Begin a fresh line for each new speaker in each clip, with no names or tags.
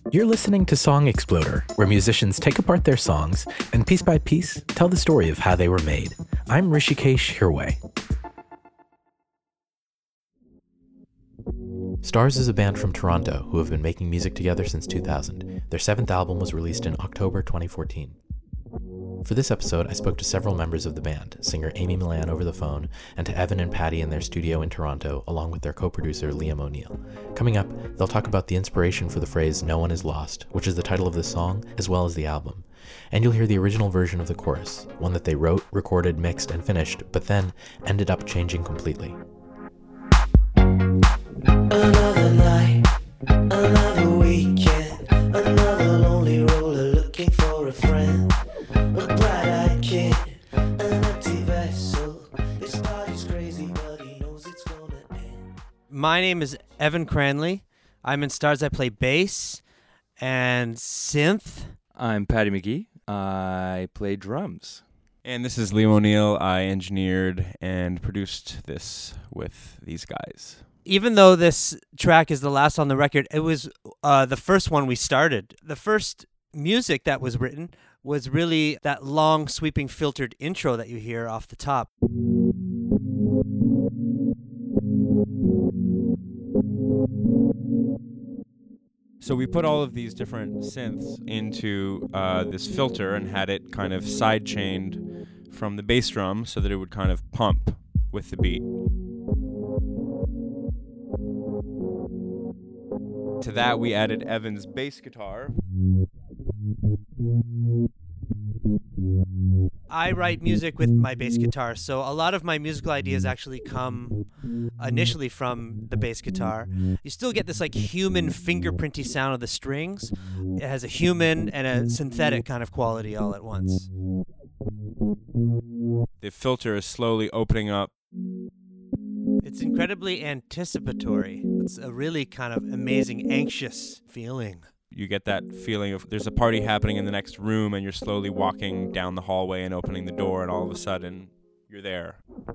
You're listening to Song Exploder, where musicians take apart their songs and piece by piece tell the story of how they were made. I'm Rishikesh Hirway. Stars is a band from Toronto who have been making music together since 2000. Their 7th album was released in October 2014. For this episode, I spoke to several members of the band, singer Amy Millan over the phone, and to Evan and Patty in their studio in Toronto, along with their co-producer Liam O'Neill. Coming up, they'll talk about the inspiration for the phrase "No One Is Lost," which is the title of this song, as well as the album. And you'll hear the original version of the chorus, one that they wrote, recorded, mixed, and finished, but then ended up changing completely.
Another night, another weekend, another lonely roller looking for a friend. A bright-eyed kid, an empty vessel. This party's crazy, but he knows it's gonna end.
My name is Evan Cranley. I'm in Stars. I play bass and synth.
I'm Patty McGee. I play drums.
And this is Liam O'Neill. I engineered and produced this with these guys.
Even though this track is the last on the record, it was the first one we started. The first music that was written was really that long, sweeping, filtered intro that you hear off the top.
So we put all of these different synths into this filter and had it kind of side-chained from the bass drum so that it would kind of pump with the beat. To that, we added Evan's bass guitar.
I write music with my bass guitar, so a lot of my musical ideas actually come initially from the bass guitar. You still get this like human fingerprinty sound of the strings. It has a human and a synthetic kind of quality all at once.
The filter is slowly opening up.
It's incredibly anticipatory. It's a really kind of amazing, anxious feeling.
You get that feeling of there's a party happening in the next room and you're slowly walking down the hallway and opening the door and all of a sudden you're there.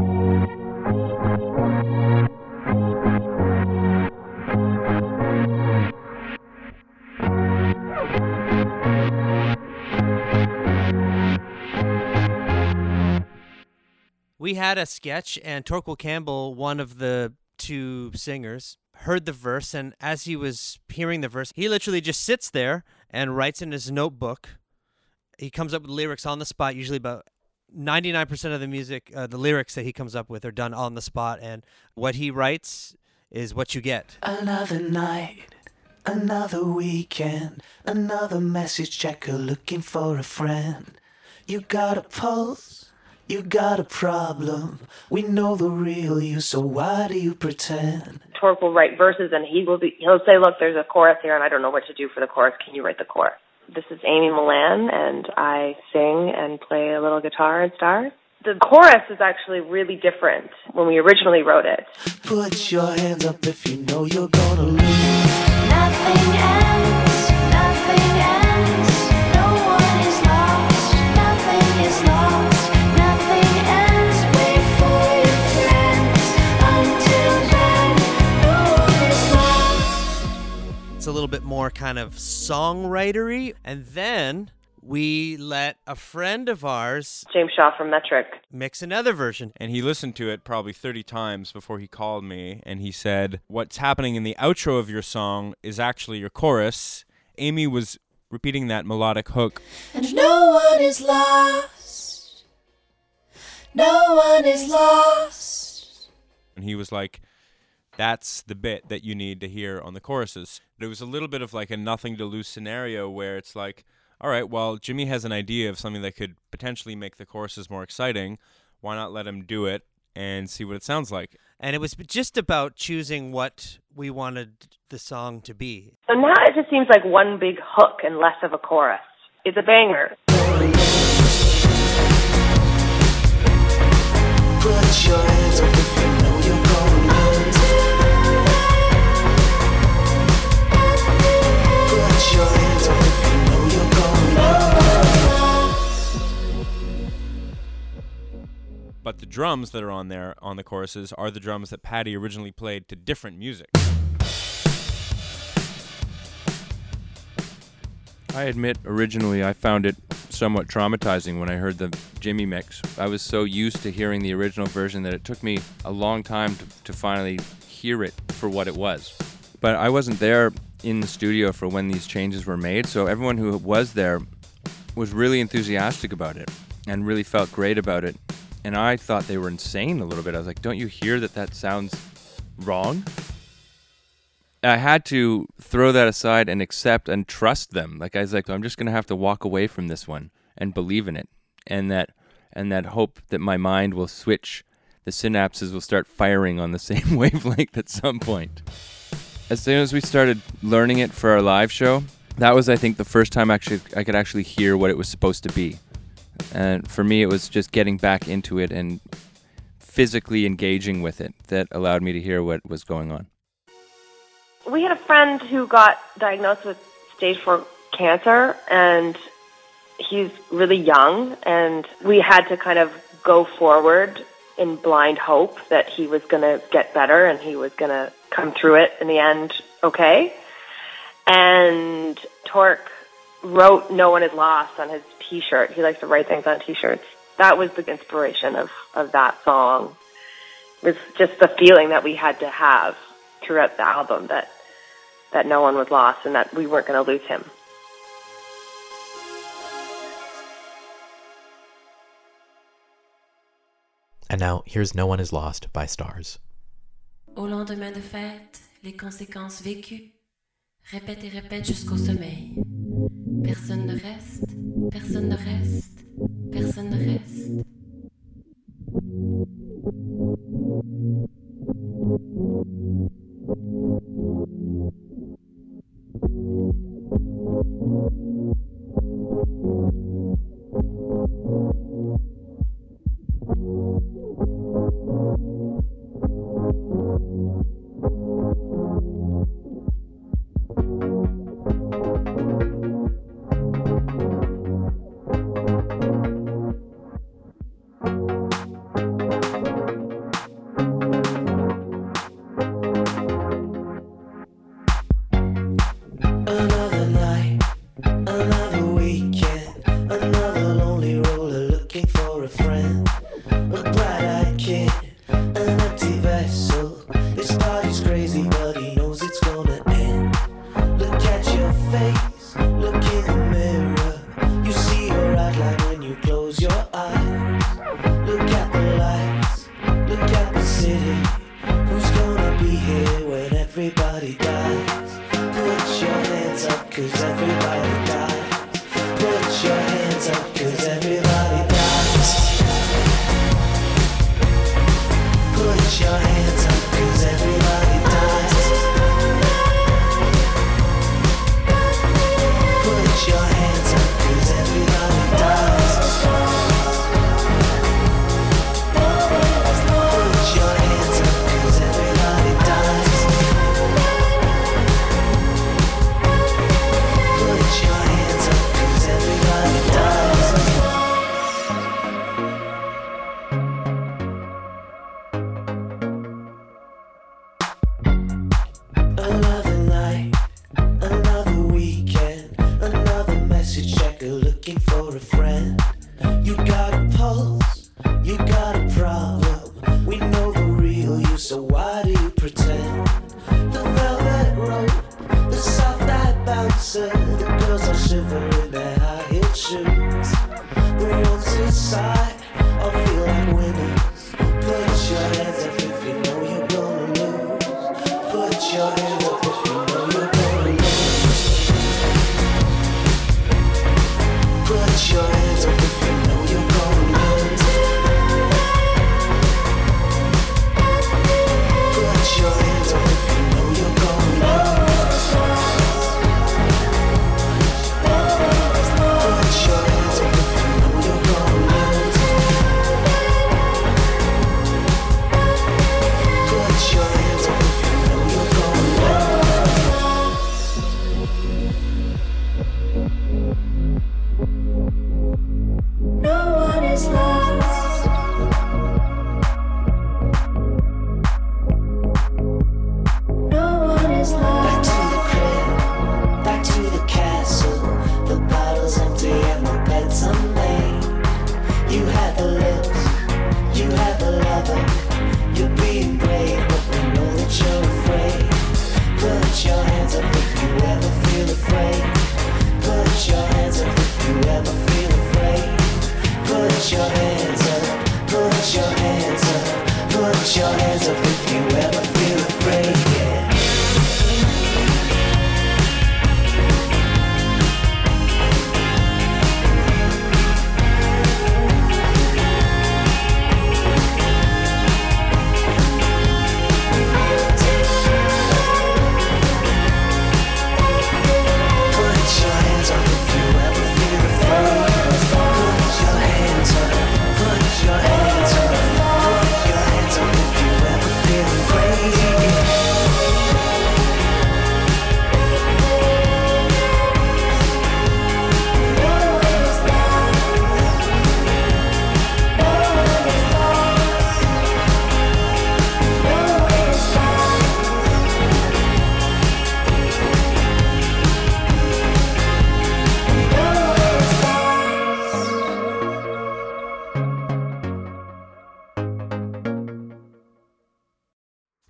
We had a sketch, and Torquil Campbell, one of the two singers, heard the verse, and as he was hearing the verse, he literally just sits there and writes in his notebook. He comes up with lyrics on the spot. Usually about 99% of the music, the lyrics that he comes up with are done on the spot, and what he writes is what you get.
Another night, another weekend, another message checker looking for a friend. You got a pulse, you got a problem. We know the real you, so why do you pretend?
Torque will write verses, and he'll say, "Look, there's a chorus here, and I don't know what to do for the chorus. Can you write the chorus?" This is Amy Millan, and I sing and play a little guitar in Stars. The chorus is actually really different when we originally wrote it.
Put your hands up if you know you're gonna lose.
Nothing ends, nothing ends. No one is lost, nothing is lost. Nothing ends, wait for your friends. Until then, no one is lost.
It's a little bit more kind of songwritery, and then we let a friend of ours,
James Shaw from Metric,
mix another version.
And he listened to it probably 30 times before he called me, and he said, "What's happening in the outro of your song is actually your chorus." Amy was repeating that melodic hook.
And no one is lost. No one is lost.
And he was like, that's the bit that you need to hear on the choruses. But it was a little bit of like a nothing to lose scenario where it's like, all right, well, Jimmy has an idea of something that could potentially make the choruses more exciting. Why not let him do it and see what it sounds like?
And it was just about choosing what we wanted the song to be.
So now it just seems like one big hook and less of a chorus. It's a banger.
Put your hands up if you know you're gonna lose. Put your hands up if you know you're gonna lose.
But the drums that are on there, on the choruses, are the drums that Patty originally played to different music.
I admit, originally I found it somewhat traumatizing when I heard the Jimmy mix. I was so used to hearing the original version that it took me a long time to finally hear it for what it was. But I wasn't there in the studio for when these changes were made, so everyone who was there was really enthusiastic about it and really felt great about it. And I thought they were insane a little bit. I was like, don't you hear that sounds wrong? I had to throw that aside and accept and trust them. Like I was like, I'm just going to have to walk away from this one and believe in it. And that hope that my mind will switch, the synapses will start firing on the same wavelength at some point. As soon as we started learning it for our live show, that was, I think, the first time I could actually hear what it was supposed to be. And for me, it was just getting back into it and physically engaging with it that allowed me to hear what was going on.
We had a friend who got diagnosed with stage 4 cancer, and he's really young, and we had to kind of go forward in blind hope that he was going to get better and he was going to come through it in the end okay. And Torque wrote "No One Is Lost" on his T-shirt. He likes to write things on T-shirts. That was the inspiration of that song. It was just the feeling that we had to have throughout the album that no one was lost and that we weren't going to lose him.
And now, here's No One Is Lost by Stars.
Au lendemain de fête, les conséquences vécues, répète et répète jusqu'au sommeil. Personne ne reste, personne ne reste, personne ne reste.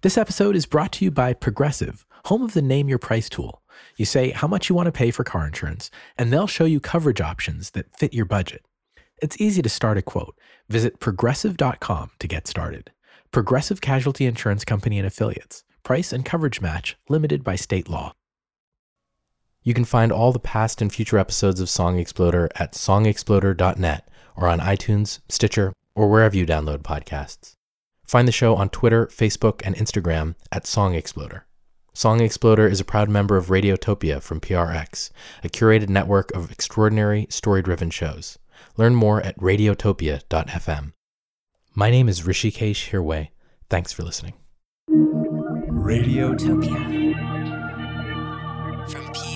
This episode is brought to you by Progressive, home of the Name Your Price tool. You say how much you want to pay for car insurance, and they'll show you coverage options that fit your budget. It's easy to start a quote. Visit Progressive.com to get started. Progressive Casualty Insurance Company and Affiliates. Price and coverage match limited by state law. You can find all the past and future episodes of Song Exploder at songexploder.net or on iTunes, Stitcher, or wherever you download podcasts. Find the show on Twitter, Facebook, and Instagram at Song Exploder. Song Exploder is a proud member of Radiotopia from PRX, a curated network of extraordinary, story-driven shows. Learn more at radiotopia.fm. My name is Rishikesh Hirway. Thanks for listening.
Radiotopia.
From